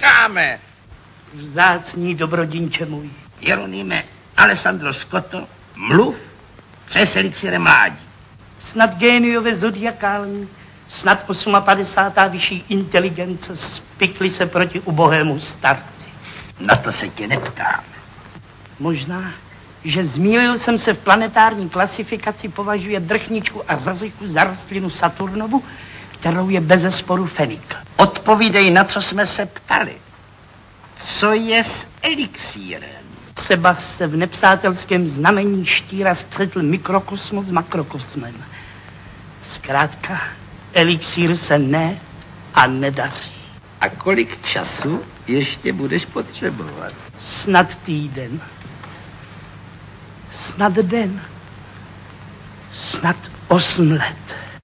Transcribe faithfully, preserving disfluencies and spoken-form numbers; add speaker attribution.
Speaker 1: čekáme.
Speaker 2: Vzácný dobrodinče můj.
Speaker 1: Jeroníme, Alessandro Scotto, mluv, co je s elixírem mládí.
Speaker 2: Snad géniové zodiakální, snad padesátá osmá vyšší inteligence spikly se proti ubohému starci.
Speaker 1: Na to se tě neptám.
Speaker 2: Možná, že zmýlil jsem se v planetární klasifikaci, považuje drchničku a zazichu za rostlinu Saturnovu, kterou je bezesporu fenikl.
Speaker 1: Odpovídej, na co jsme se ptali. Co je s elixírem?
Speaker 2: Třeba se v nepřátelském znamení štíra střetl mikrokosmos s makrokosmem. Zkrátka, elixír se ne a nedaří.
Speaker 1: A kolik času ještě budeš potřebovat?
Speaker 2: Snad týden. Snad den. Snad osm let.